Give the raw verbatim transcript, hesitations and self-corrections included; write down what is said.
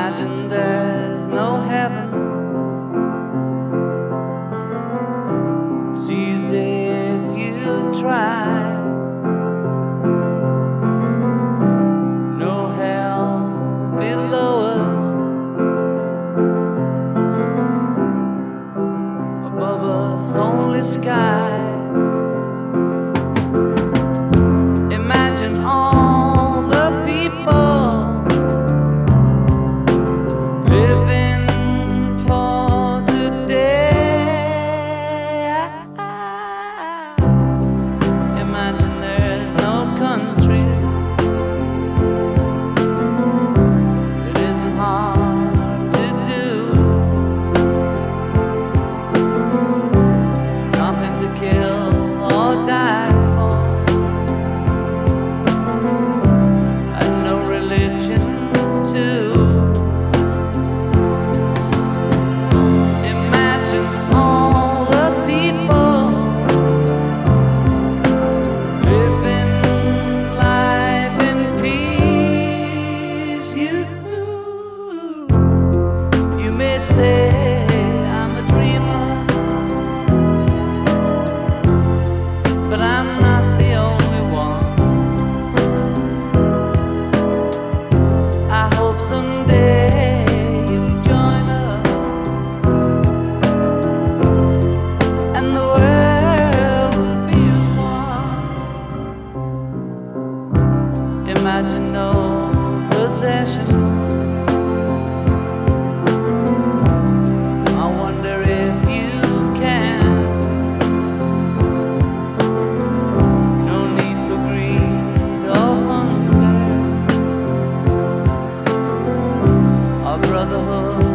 Imagine there's no heaven. It's easy if you try. No hell below us, above us only sky. Imagine all the people living for today. Imagine there's no countries. It isn't hard to do. Nothing to kill or die for, and no religion too. Imagine all the people living life in peace. You, you may say I'm a dreamer, but I'm not the only one. I hope someday you'll join us, and the world will be as one. Imagine no possessions. I wonder if you can. No need for greed or hunger. Our brotherhood